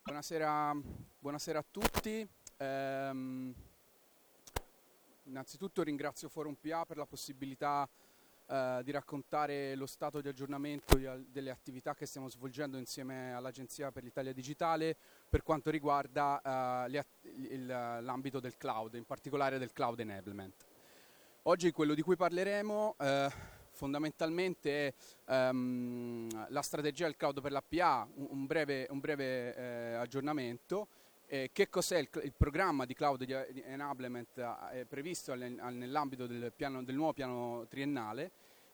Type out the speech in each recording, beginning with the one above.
Buonasera a tutti. Innanzitutto ringrazio Forum PA per la possibilità di raccontare lo stato di aggiornamento delle attività che stiamo svolgendo insieme all'Agenzia per l'Italia Digitale per quanto riguarda l'ambito del cloud, in particolare del cloud enablement. Oggi quello di cui parleremo fondamentalmente è la strategia del cloud per la PA, un breve aggiornamento. Che cos'è il programma di cloud enablement previsto nell'ambito del nuovo piano triennale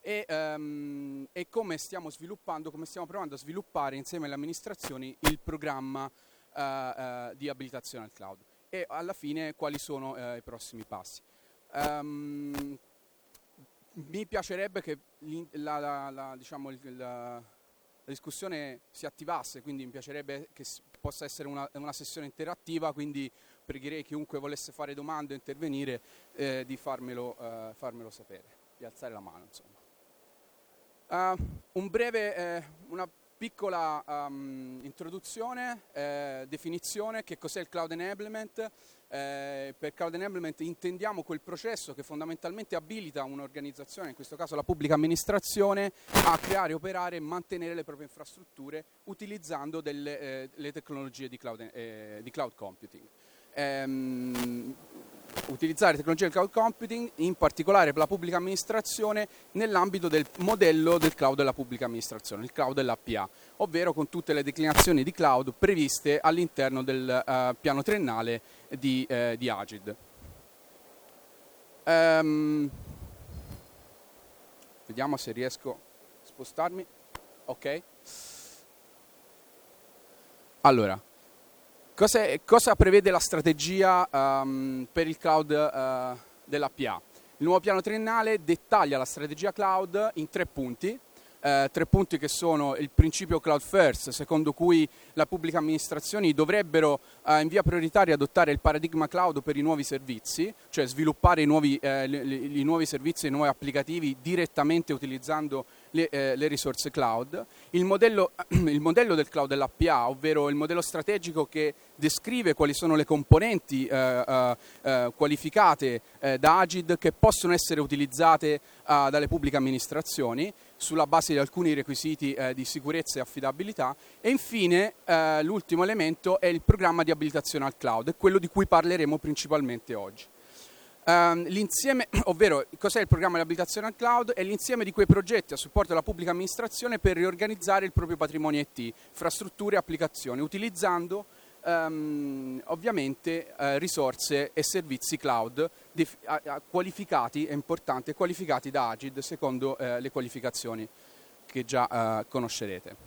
e come stiamo provando a sviluppare insieme alle amministrazioni il programma di abilitazione al cloud e alla fine quali sono i prossimi passi. Mi piacerebbe che la discussione si attivasse, quindi mi piacerebbe che possa essere una sessione interattiva, quindi pregherei chiunque volesse fare domande o intervenire di farmelo sapere, di alzare la mano. Una piccola introduzione, definizione, che cos'è il cloud enablement. Per cloud enablement intendiamo quel processo che fondamentalmente abilita un'organizzazione, in questo caso la pubblica amministrazione, a creare, operare e mantenere le proprie infrastrutture utilizzando le tecnologie di cloud computing. Utilizzare tecnologie di cloud computing, in particolare per la pubblica amministrazione, nell'ambito del modello del cloud della pubblica amministrazione, il cloud dell'APA, ovvero con tutte le declinazioni di cloud previste all'interno del piano triennale di Agid. Vediamo se riesco a spostarmi. Ok. Allora, cosa prevede la strategia per il cloud dell'APA? Il nuovo piano triennale dettaglia la strategia cloud in 3 punti. 3 punti che sono il principio cloud first, secondo cui le pubbliche amministrazioni dovrebbero in via prioritaria adottare il paradigma cloud per i nuovi servizi, cioè sviluppare i nuovi servizi e i nuovi applicativi direttamente utilizzando le risorse cloud. Il modello del cloud dell'APA, ovvero il modello strategico che descrive quali sono le componenti qualificate da Agid che possono essere utilizzate dalle pubbliche amministrazioni sulla base di alcuni requisiti di sicurezza e affidabilità. E infine l'ultimo elemento è il programma di abilitazione al cloud, è quello di cui parleremo principalmente oggi. L'insieme, ovvero cos'è il programma di abilitazione al cloud? È l'insieme di quei progetti a supporto della pubblica amministrazione per riorganizzare il proprio patrimonio IT, infrastrutture e applicazioni, utilizzando ovviamente risorse e servizi cloud qualificati, è importante, qualificati da Agid secondo le qualificazioni che già conoscerete.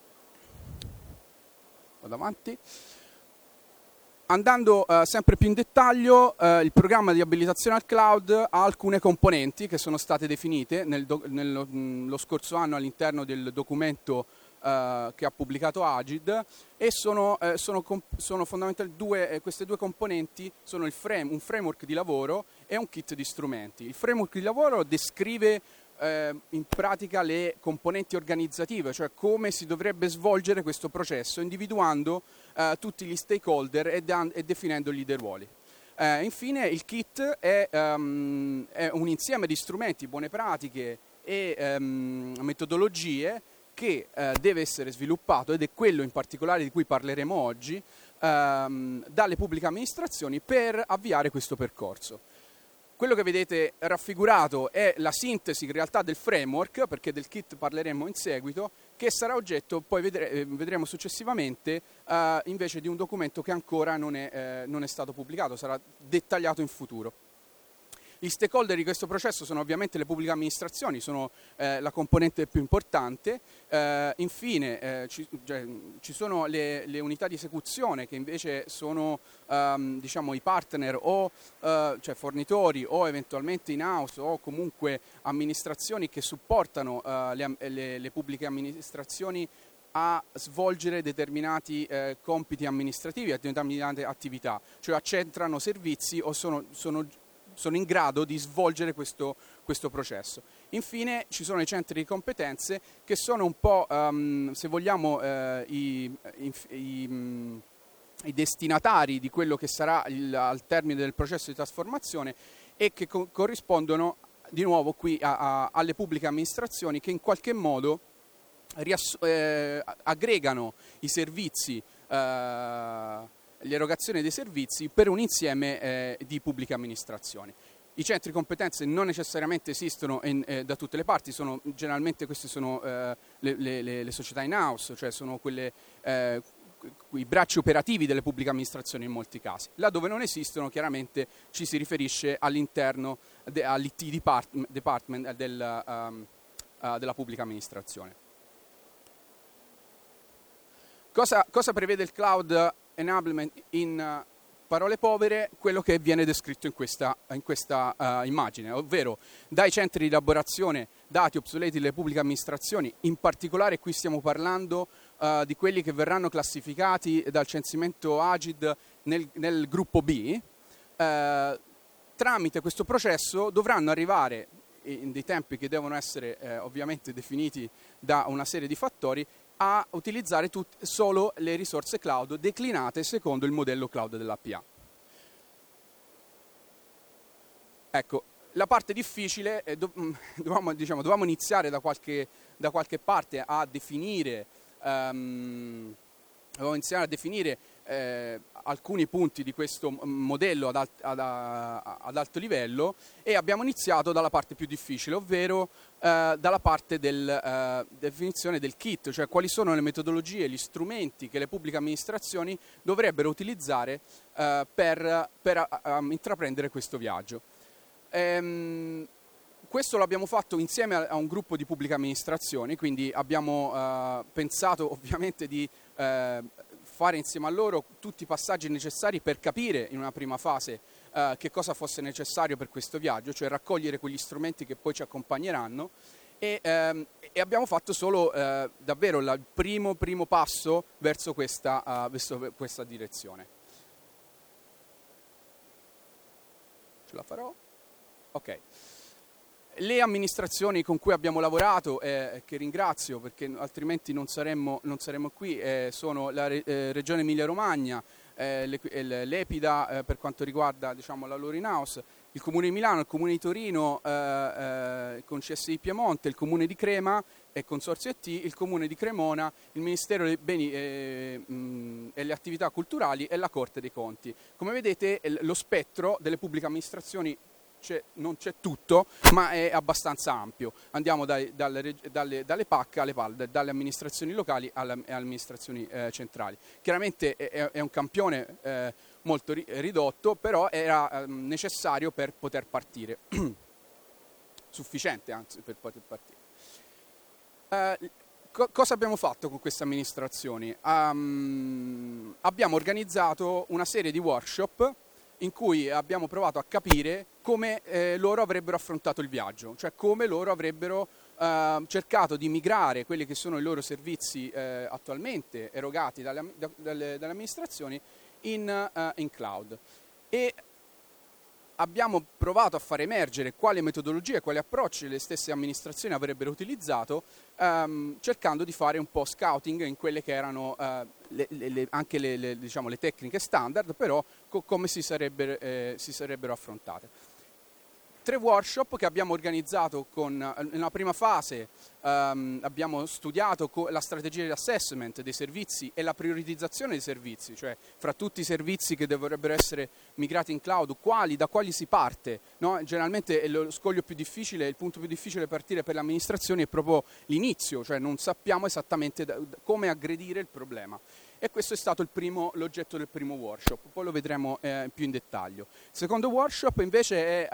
Vado avanti. Andando sempre più in dettaglio, il programma di abilitazione al cloud ha alcune componenti che sono state definite lo scorso anno all'interno del documento che ha pubblicato Agid e sono fondamentalmente queste due componenti sono un framework di lavoro e un kit di strumenti. Il framework di lavoro descrive in pratica le componenti organizzative, cioè come si dovrebbe svolgere questo processo, individuando tutti gli stakeholder e definendogli dei ruoli. Infine il kit è un insieme di strumenti, buone pratiche e metodologie che deve essere sviluppato, ed è quello in particolare di cui parleremo oggi, dalle pubbliche amministrazioni per avviare questo percorso. Quello che vedete raffigurato è la sintesi in realtà del framework, perché del kit parleremo in seguito, che sarà oggetto, poi vedremo successivamente, invece di un documento che ancora non è stato pubblicato, sarà dettagliato in futuro. Gli stakeholder di questo processo sono ovviamente le pubbliche amministrazioni, sono la componente più importante. Infine ci sono le unità di esecuzione che invece sono i partner o cioè fornitori o eventualmente in-house o comunque amministrazioni che supportano le pubbliche amministrazioni a svolgere determinati compiti amministrativi, determinate attività, cioè accentrano servizi o sono in grado di svolgere questo processo. Infine ci sono i centri di competenze che sono un po', se vogliamo, i destinatari di quello che sarà al termine del processo di trasformazione, e che corrispondono di nuovo qui alle pubbliche amministrazioni, che in qualche modo aggregano i servizi, l'erogazione dei servizi per un insieme di pubbliche amministrazioni. I centri di competenze non necessariamente esistono da tutte le parti, generalmente queste sono le società in house, cioè sono i bracci operativi delle pubbliche amministrazioni in molti casi. Là dove non esistono, chiaramente ci si riferisce all'interno all'IT department della pubblica amministrazione. Cosa prevede il Cloud Enablement in parole povere? Quello che viene descritto in questa immagine, ovvero dai centri di elaborazione dati obsoleti delle pubbliche amministrazioni. In particolare qui stiamo parlando di quelli che verranno classificati dal censimento Agid nel gruppo B. Tramite questo processo dovranno arrivare in dei tempi che devono essere ovviamente definiti da una serie di fattori, a utilizzare solo le risorse cloud declinate secondo il modello cloud dell'APA. Ecco, la parte difficile, dovevamo iniziare da qualche parte a definire, alcuni punti di questo modello ad alto livello, e abbiamo iniziato dalla parte più difficile, ovvero dalla parte della definizione del kit, cioè quali sono le metodologie, gli strumenti che le pubbliche amministrazioni dovrebbero utilizzare per intraprendere questo viaggio. Questo l'abbiamo fatto insieme a un gruppo di pubbliche amministrazioni, quindi abbiamo pensato ovviamente di fare insieme a loro tutti i passaggi necessari per capire in una prima fase che cosa fosse necessario per questo viaggio, cioè raccogliere quegli strumenti che poi ci accompagneranno, e abbiamo fatto solo davvero il primo passo verso questa direzione. Ce la farò? Ok. Le amministrazioni con cui abbiamo lavorato, che ringrazio perché altrimenti non saremmo qui, sono la Regione Emilia-Romagna, l'Epida per quanto riguarda la loro in-house, il Comune di Milano, il Comune di Torino con CSI Piemonte, il Comune di Crema e Consorzio ET, il Comune di Cremona, il Ministero dei Beni e le Attività Culturali e la Corte dei Conti. Come vedete lo spettro delle pubbliche amministrazioni non c'è tutto, ma è abbastanza ampio. Andiamo dalle PAC alle PAL, dalle amministrazioni locali alle amministrazioni centrali. Chiaramente è un campione molto ridotto, però era necessario per poter partire, sufficiente anzi per poter partire. Cosa abbiamo fatto con queste amministrazioni? Abbiamo organizzato una serie di workshop in cui abbiamo provato a capire come loro avrebbero affrontato il viaggio, cioè come loro avrebbero cercato di migrare quelli che sono i loro servizi attualmente erogati dalle amministrazioni in cloud. E abbiamo provato a far emergere quale metodologia e quali approcci le stesse amministrazioni avrebbero utilizzato, cercando di fare un po' scouting in quelle che erano anche le tecniche standard, però come si sarebbero affrontate. 3 workshop che abbiamo organizzato nella prima fase. Abbiamo studiato la strategia di assessment dei servizi e la prioritizzazione dei servizi, cioè fra tutti i servizi che dovrebbero essere migrati in cloud, da quali si parte, no? Generalmente lo scoglio più difficile, il punto più difficile partire per le amministrazioni è proprio l'inizio, cioè non sappiamo esattamente come aggredire il problema. E questo è stato l'oggetto del primo workshop, poi lo vedremo più in dettaglio. Il secondo workshop invece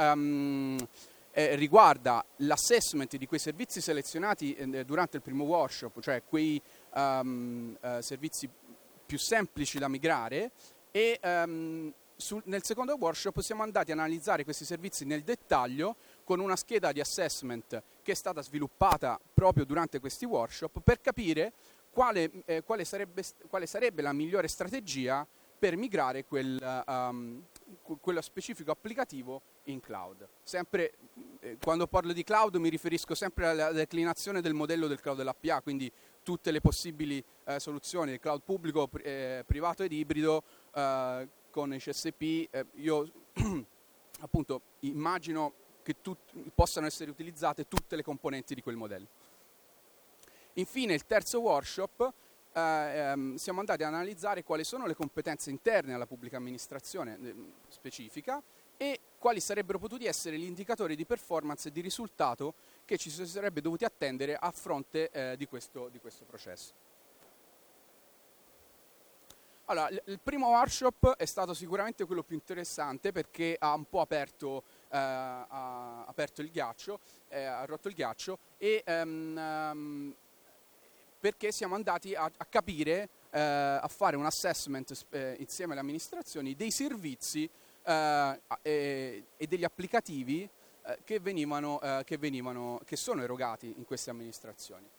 riguarda l'assessment di quei servizi selezionati durante il primo workshop, cioè quei servizi più semplici da migrare, e nel secondo workshop siamo andati a analizzare questi servizi nel dettaglio con una scheda di assessment che è stata sviluppata proprio durante questi workshop per capire quale sarebbe la migliore strategia per migrare quello specifico applicativo in cloud. Sempre quando parlo di cloud mi riferisco sempre alla declinazione del modello del cloud dell'APA, quindi tutte le possibili soluzioni del cloud pubblico, privato ed ibrido con i CSP. Io appunto immagino che possano essere utilizzate tutte le componenti di quel modello. Infine, il terzo workshop, siamo andati ad analizzare quali sono le competenze interne alla pubblica amministrazione specifica e quali sarebbero potuti essere gli indicatori di performance e di risultato che ci si sarebbe dovuti attendere a fronte di questo processo. Allora, il primo workshop è stato sicuramente quello più interessante perché ha un po' aperto il ghiaccio, ha rotto il ghiaccio e perché siamo andati a capire, a fare un assessment insieme alle amministrazioni dei servizi e degli applicativi che sono erogati in queste amministrazioni.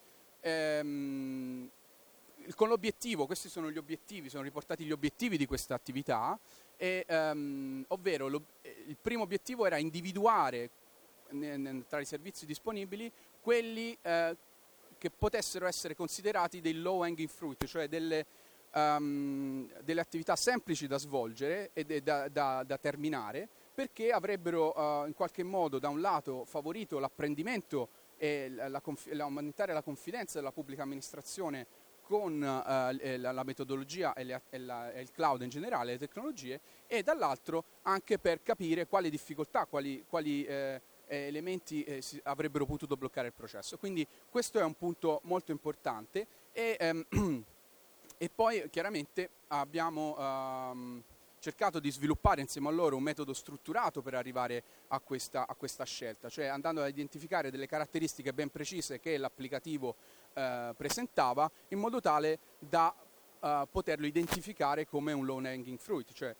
Con l'obiettivo, questi sono gli obiettivi, sono riportati gli obiettivi di questa attività, ovvero il primo obiettivo era individuare tra i servizi disponibili quelli che potessero essere considerati dei low hanging fruit, cioè delle attività semplici da svolgere e da terminare, perché avrebbero in qualche modo da un lato favorito l'apprendimento e aumentare la confidenza della pubblica amministrazione con la metodologia e il cloud in generale, le tecnologie, e dall'altro anche per capire quali difficoltà, quali elementi avrebbero potuto bloccare il processo. Quindi questo è un punto molto importante e poi chiaramente abbiamo cercato di sviluppare insieme a loro un metodo strutturato per arrivare a questa scelta, cioè andando a identificare delle caratteristiche ben precise che l'applicativo presentava, in modo tale da poterlo identificare come un low hanging fruit, cioè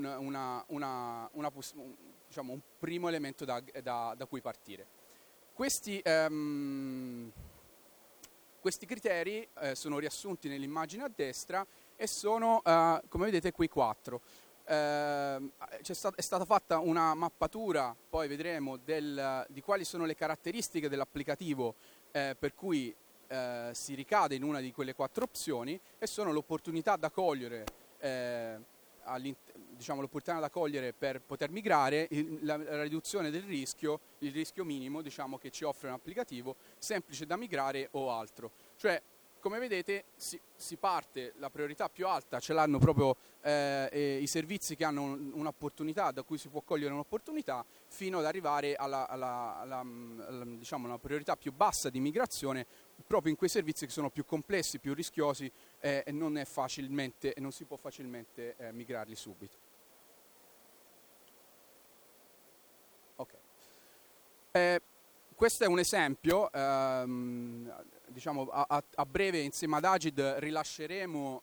diciamo, un primo elemento da cui partire. Questi criteri sono riassunti nell'immagine a destra e sono, come vedete, quei 4. È stata fatta una mappatura, poi vedremo, di quali sono le caratteristiche dell'applicativo per cui si ricade in una di quelle 4 opzioni, e sono l'opportunità da cogliere l'opportunità da cogliere per poter migrare, la riduzione del rischio, il rischio minimo, diciamo, che ci offre un applicativo, semplice da migrare o altro. Cioè, come vedete, si parte, la priorità più alta ce l'hanno proprio i servizi che hanno un'opportunità, da cui si può cogliere un'opportunità, fino ad arrivare diciamo, una priorità più bassa di migrazione, proprio in quei servizi che sono più complessi, più rischiosi e non si può facilmente migrarli subito. Okay. Questo è un esempio, diciamo, a breve insieme ad Agid rilasceremo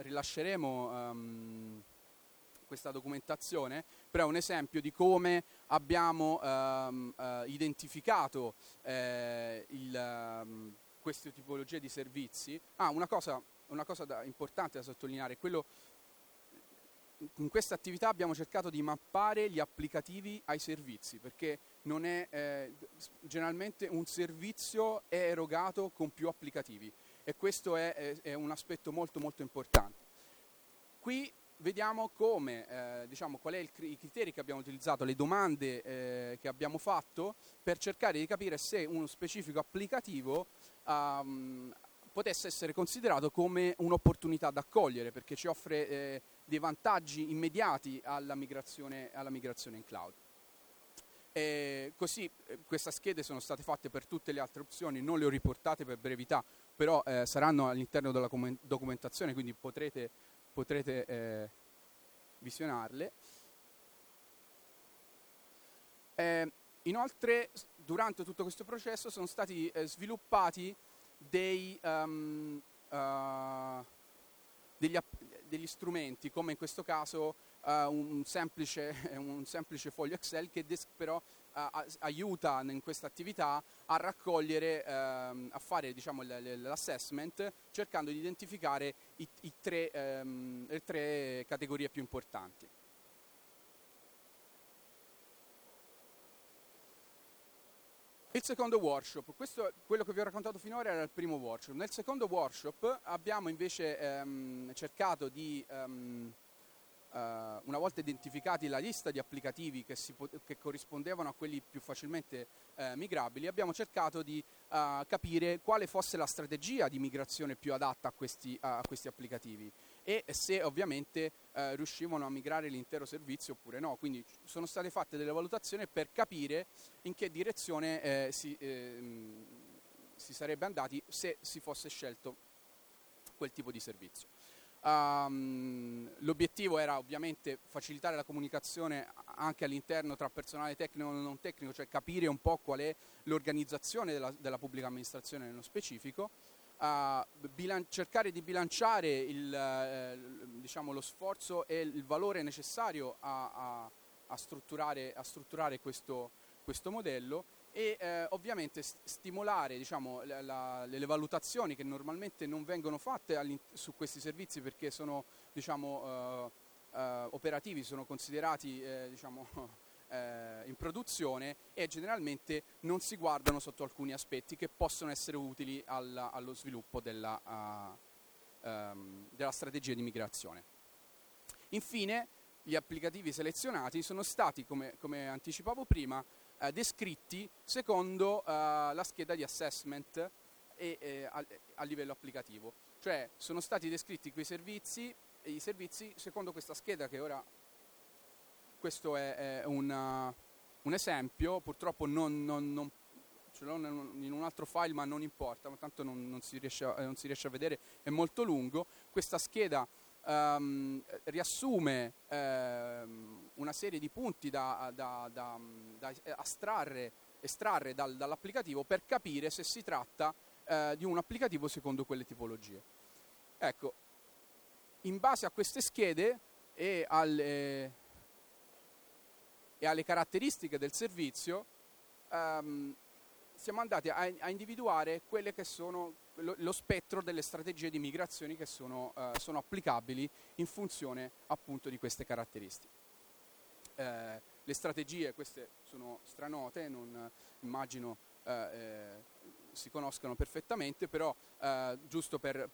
questa documentazione, però è un esempio di come abbiamo identificato queste tipologie di servizi. Una cosa importante da sottolineare è quello. In questa attività abbiamo cercato di mappare gli applicativi ai servizi, perché non è generalmente un servizio è erogato con più applicativi, e questo è un aspetto molto molto importante. Qui vediamo come, diciamo, qual è i criteri che abbiamo utilizzato, le domande che abbiamo fatto per cercare di capire se uno specifico applicativo potesse essere considerato come un'opportunità da accogliere, perché ci offre dei vantaggi immediati alla migrazione in cloud. Così queste schede sono state fatte per tutte le altre opzioni, non le ho riportate per brevità, però saranno all'interno della documentazione, quindi potrete visionarle. Inoltre, durante tutto questo processo sono stati sviluppati degli degli strumenti, come in questo caso un semplice foglio Excel che però aiuta in questa attività a raccogliere, a fare, diciamo, l'assessment, cercando di identificare le tre categorie più importanti. Il secondo workshop, questo, quello che vi ho raccontato finora era il primo workshop. Nel secondo workshop abbiamo invece cercato di, una volta identificati la lista di applicativi che corrispondevano a quelli più facilmente migrabili, abbiamo cercato di capire quale fosse la strategia di migrazione più adatta a questi applicativi e se ovviamente riuscivano a migrare l'intero servizio oppure no. Quindi sono state fatte delle valutazioni per capire in che direzione si sarebbe andati se si fosse scelto quel tipo di servizio. L'obiettivo era ovviamente facilitare la comunicazione anche all'interno tra personale tecnico e non tecnico, cioè capire un po' qual è l'organizzazione della pubblica amministrazione nello specifico, cercare di bilanciare diciamo, lo sforzo e il valore necessario a strutturare questo modello e ovviamente stimolare, diciamo, le valutazioni che normalmente non vengono fatte su questi servizi perché sono, diciamo, operativi, sono considerati diciamo, in produzione e generalmente non si guardano sotto alcuni aspetti che possono essere utili allo sviluppo della strategia di migrazione. Infine, gli applicativi selezionati sono stati, come anticipavo prima, descritti secondo la scheda di assessment a livello applicativo, cioè sono stati descritti i servizi secondo questa scheda che ora, questo è un esempio, purtroppo non ce l'ho in un altro file ma non importa, ma tanto non si riesce a vedere, è molto lungo. Questa scheda riassume una serie di punti da estrarre dall'applicativo per capire se si tratta di un applicativo secondo quelle tipologie. Ecco, in base a queste schede e alle caratteristiche del servizio siamo andati a individuare quelle che sono lo spettro delle strategie di migrazioni che sono applicabili in funzione appunto di queste caratteristiche. Le strategie, queste sono stranote, non immagino si conoscano perfettamente, però giusto per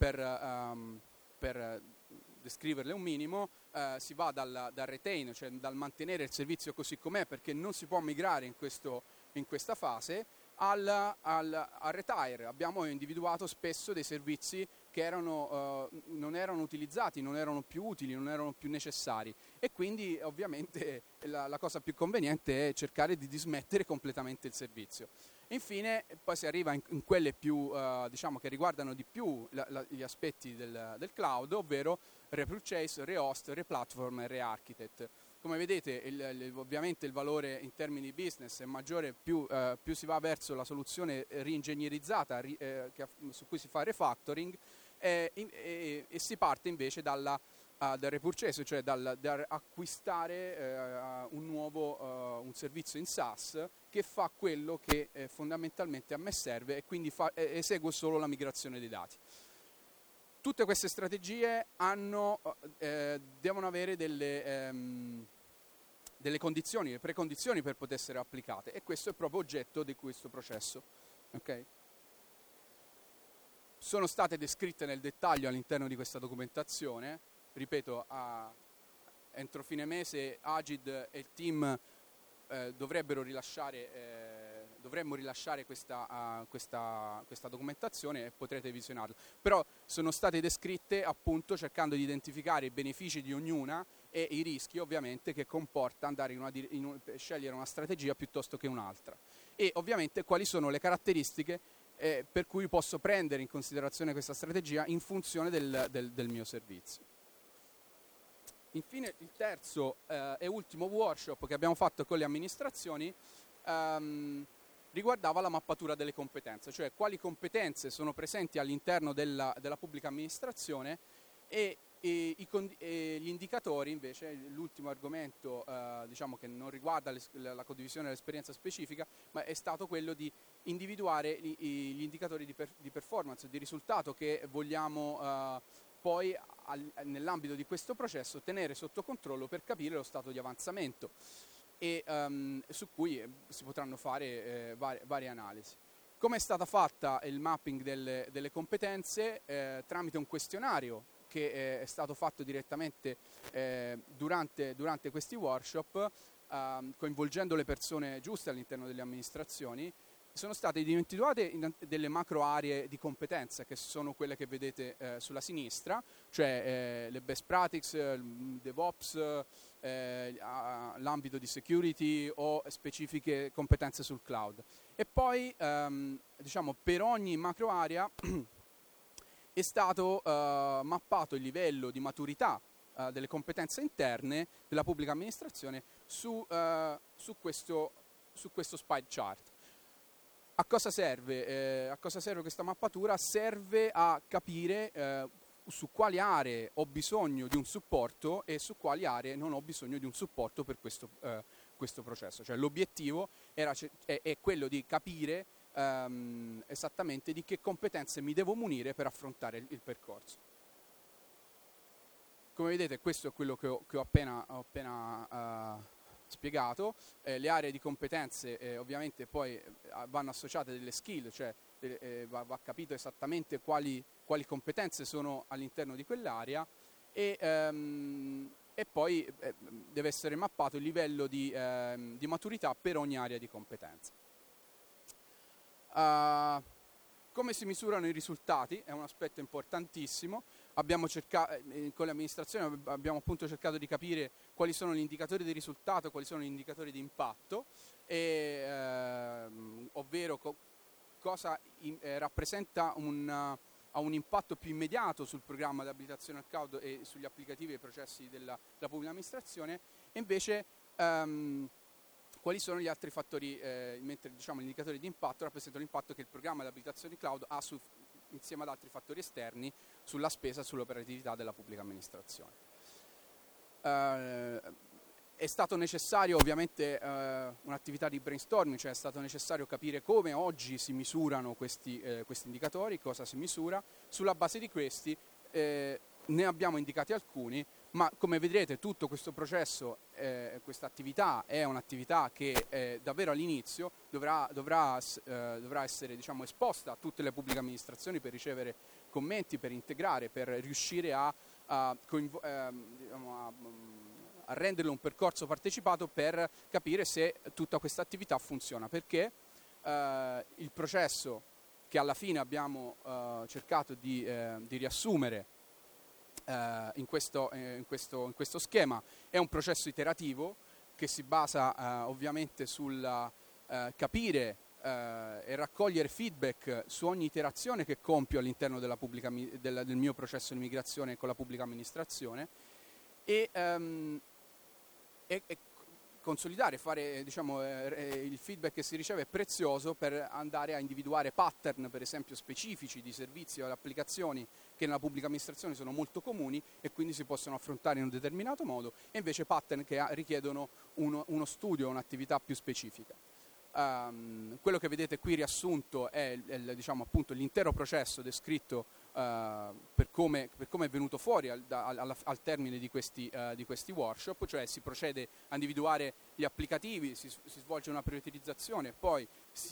descriverle un minimo, si va dal retain, cioè dal mantenere il servizio così com'è perché non si può migrare in questa fase, al retire. Abbiamo individuato spesso dei servizi che non erano utilizzati, non erano più utili, non erano più necessari e quindi ovviamente la cosa più conveniente è cercare di dismettere completamente il servizio. Infine poi si arriva in quelle più diciamo che riguardano di più gli aspetti del cloud, ovvero repurchase, rehost, replatform e rearchitect. Come vedete ovviamente il valore in termini di business è maggiore più si va verso la soluzione reingegnerizzata su cui si fa refactoring e si parte invece dal repurchase, cioè da acquistare un servizio in SaaS che fa quello che fondamentalmente a me serve e quindi eseguo solo la migrazione dei dati. Tutte queste strategie devono avere delle condizioni, le precondizioni per poter essere applicate e questo è proprio oggetto di questo processo. Okay? Sono state descritte nel dettaglio all'interno di questa documentazione, ripeto, entro fine mese Agid e il team dovremmo rilasciare questa documentazione e potrete visionarla. Però sono state descritte appunto cercando di identificare i benefici di ognuna e i rischi ovviamente che comporta andare scegliere una strategia piuttosto che un'altra. E ovviamente quali sono le caratteristiche per cui posso prendere in considerazione questa strategia in funzione del mio servizio. Infine il terzo e ultimo workshop che abbiamo fatto con le amministrazioni riguardava la mappatura delle competenze, cioè quali competenze sono presenti all'interno della pubblica amministrazione e gli indicatori invece, l'ultimo argomento diciamo che non riguarda la condivisione dell'esperienza specifica, ma è stato quello di individuare gli indicatori di performance, di risultato che vogliamo poi nell'ambito di questo processo tenere sotto controllo per capire lo stato di avanzamento. e su cui si potranno fare varie analisi. Come è stata fatta il mapping delle competenze? Tramite un questionario che è stato fatto direttamente durante questi workshop, coinvolgendo le persone giuste all'interno delle amministrazioni. Sono state individuate delle macro aree di competenza, che sono quelle che vedete sulla sinistra, cioè le best practices, DevOps, l'ambito di security o specifiche competenze sul cloud. E poi diciamo, per ogni macro area è stato mappato il livello di maturità delle competenze interne della pubblica amministrazione su questo spy chart. A cosa serve? A cosa serve questa mappatura? Serve a capire su quali aree ho bisogno di un supporto e su quali aree non ho bisogno di un supporto per questo processo. Cioè, l'obiettivo è quello di capire esattamente di che competenze mi devo munire per affrontare il percorso. Come vedete, questo è quello che ho appena spiegato. Le aree di competenze ovviamente poi vanno associate delle skill, cioè va capito esattamente quali competenze sono all'interno di quell'area e poi deve essere mappato il livello di maturità per ogni area di competenza. Come si misurano i risultati? È un aspetto importantissimo. Con l'amministrazione abbiamo appunto cercato di capire quali sono gli indicatori di risultato, quali sono gli indicatori di impatto, ovvero cosa rappresenta un impatto più immediato sul programma di abilitazione al cloud e sugli applicativi e i processi della pubblica amministrazione, e invece quali sono gli altri fattori, mentre diciamo, gli indicatori di impatto rappresentano l'impatto che il programma di abilitazione cloud ha insieme ad altri fattori esterni sulla spesa e sull'operatività della pubblica amministrazione. È stato necessario ovviamente un'attività di brainstorming, cioè è stato necessario capire come oggi si misurano questi indicatori, cosa si misura. Sulla base di questi ne abbiamo indicati alcuni, ma come vedrete tutto questo processo, questa attività è un'attività che davvero all'inizio dovrà essere, diciamo, esposta a tutte le pubbliche amministrazioni per ricevere commenti, per integrare, per riuscire a renderlo un percorso partecipato, per capire se tutta questa attività funziona, perché il processo che alla fine abbiamo cercato di riassumere in questo schema è un processo iterativo che si basa ovviamente sul capire e raccogliere feedback su ogni iterazione che compio all'interno del mio processo di migrazione con la pubblica amministrazione e consolidare, fare, diciamo, il feedback che si riceve è prezioso per andare a individuare pattern, per esempio, specifici di servizi o applicazioni che nella pubblica amministrazione sono molto comuni e quindi si possono affrontare in un determinato modo, e invece pattern che richiedono uno studio, un'attività più specifica. Quello che vedete qui riassunto è diciamo, appunto, l'intero processo descritto per come è venuto fuori al termine di questi workshop, cioè si procede a individuare gli applicativi, si svolge una prioritizzazione, poi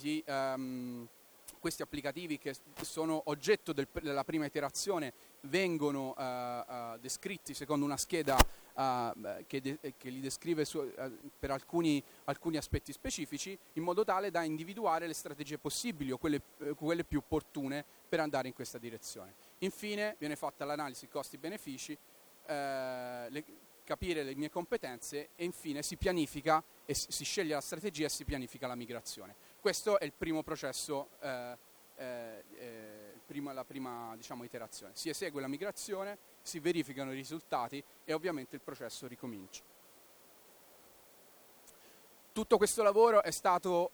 questi applicativi che sono oggetto della prima iterazione vengono descritti secondo una scheda che li descrive per alcuni aspetti specifici, in modo tale da individuare le strategie possibili o quelle più opportune per andare in questa direzione. Infine viene fatta l'analisi costi-benefici, capire le mie competenze e infine si pianifica e si sceglie la strategia e si pianifica la migrazione. Questo è il primo processo, la prima diciamo, iterazione. Si esegue la migrazione, si verificano i risultati e ovviamente il processo ricomincia. Tutto questo lavoro è stato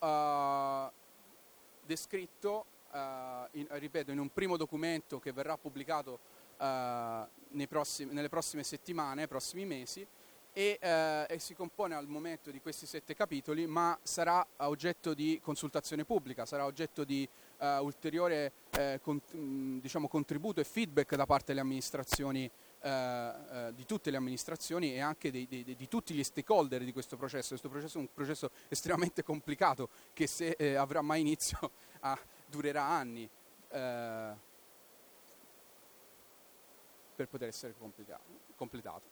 descritto, ripeto, in un primo documento che verrà pubblicato nelle prossime settimane, prossimi mesi, e si compone al momento di questi 7 capitoli, ma sarà oggetto di consultazione pubblica, sarà oggetto di ulteriore diciamo, contributo e feedback da parte delle amministrazioni di tutte le amministrazioni e anche di tutti gli stakeholder di questo processo. Questo processo è un processo estremamente complicato che se avrà mai inizio durerà anni per poter essere completato.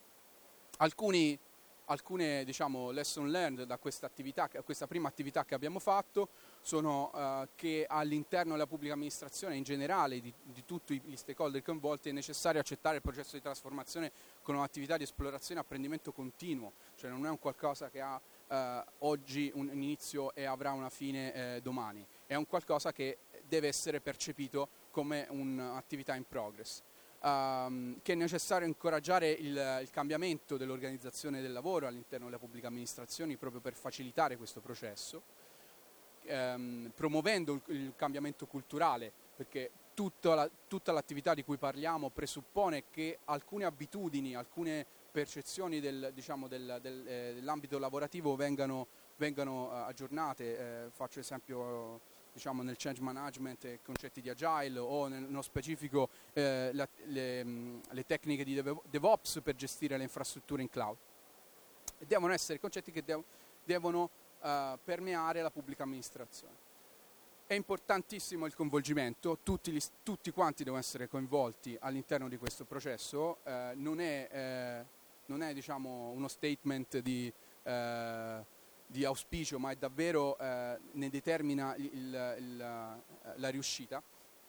Alcune diciamo, lesson learned da questa prima attività che abbiamo fatto sono che all'interno della pubblica amministrazione in generale, di tutti gli stakeholder coinvolti, è necessario accettare il processo di trasformazione come un'attività di esplorazione e apprendimento continuo, cioè non è un qualcosa che ha oggi un inizio e avrà una fine domani, è un qualcosa che deve essere percepito come un'attività in progress. Che è necessario incoraggiare il cambiamento dell'organizzazione del lavoro all'interno delle pubbliche amministrazioni proprio per facilitare questo processo, promuovendo il cambiamento culturale, perché tutta l'attività di cui parliamo presuppone che alcune abitudini, alcune percezioni dell'ambito lavorativo vengano aggiornate. Faccio esempio diciamo nel change management, concetti di agile o nello specifico le tecniche di DevOps per gestire le infrastrutture in cloud. Devono essere concetti che devono permeare la pubblica amministrazione. È importantissimo il coinvolgimento, tutti quanti devono essere coinvolti all'interno di questo processo, non è diciamo, uno statement di auspicio, ma è davvero ne determina la riuscita,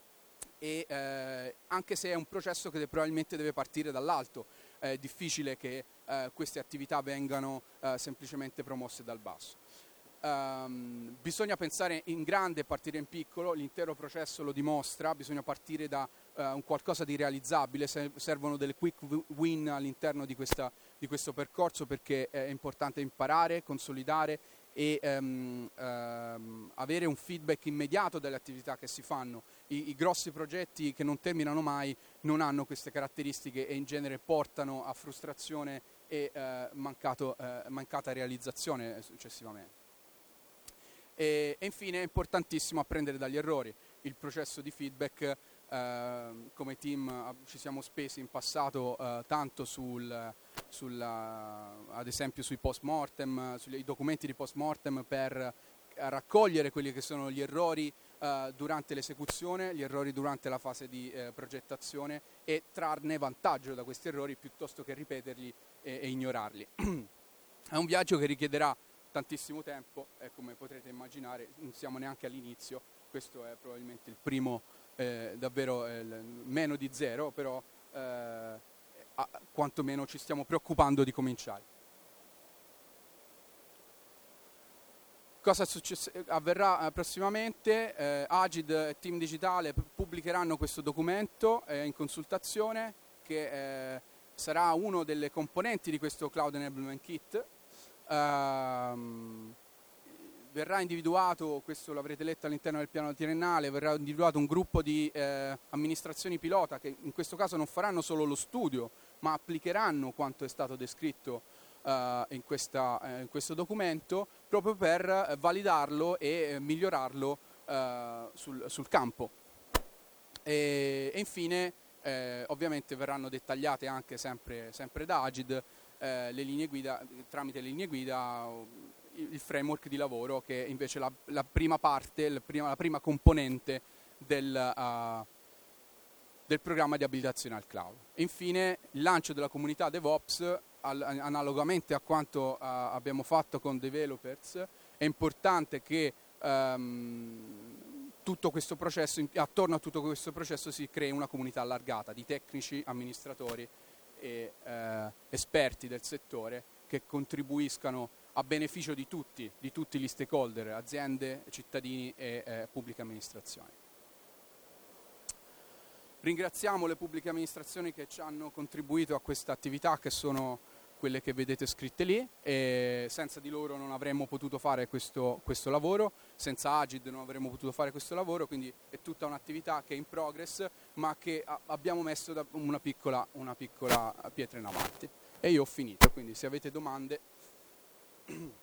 e anche se è un processo che probabilmente deve partire dall'alto, è difficile che queste attività vengano semplicemente promosse dal basso. Bisogna pensare in grande e partire in piccolo, l'intero processo lo dimostra, bisogna partire da un qualcosa di realizzabile, servono delle quick win all'interno di questo percorso, perché è importante imparare, consolidare e avere un feedback immediato delle attività che si fanno. I grossi progetti che non terminano mai non hanno queste caratteristiche e in genere portano a frustrazione e mancata realizzazione successivamente. E infine è importantissimo apprendere dagli errori. Il processo di feedback, come team ci siamo spesi in passato tanto ad esempio sui post-mortem, sui documenti di post-mortem, per raccogliere quelli che sono gli errori durante l'esecuzione, gli errori durante la fase di progettazione, e trarne vantaggio da questi errori piuttosto che ripeterli e ignorarli. È un viaggio che richiederà tantissimo tempo e, come potrete immaginare, non siamo neanche all'inizio. Questo è probabilmente il primo, davvero meno di zero, però quantomeno ci stiamo preoccupando di cominciare. Cosa avverrà prossimamente? Agid e Team Digitale pubblicheranno questo documento in consultazione, che sarà uno delle componenti di questo Cloud Enablement Kit. Verrà individuato, questo l'avrete letto all'interno del piano triennale, verrà individuato un gruppo di amministrazioni pilota che in questo caso non faranno solo lo studio, ma applicheranno quanto è stato descritto in questo documento, proprio per validarlo e migliorarlo sul campo. E infine ovviamente verranno dettagliate anche sempre da Agid le linee guida, tramite le linee guida, il framework di lavoro, che è invece la prima parte, la prima componente del programma di abilitazione al cloud. Infine il lancio della comunità DevOps, analogamente a quanto abbiamo fatto con Developers. È importante che tutto questo processo, attorno a tutto questo processo si crei una comunità allargata di tecnici, amministratori e esperti del settore, che contribuiscano a beneficio di tutti gli stakeholder, aziende, cittadini e pubbliche amministrazioni. Ringraziamo le pubbliche amministrazioni che ci hanno contribuito a questa attività, che sono quelle che vedete scritte lì, e senza di loro non avremmo potuto fare questo lavoro, senza Agid non avremmo potuto fare questo lavoro, quindi è tutta un'attività che è in progress, ma che abbiamo messo da una piccola pietra in avanti. E io ho finito, quindi se avete domande...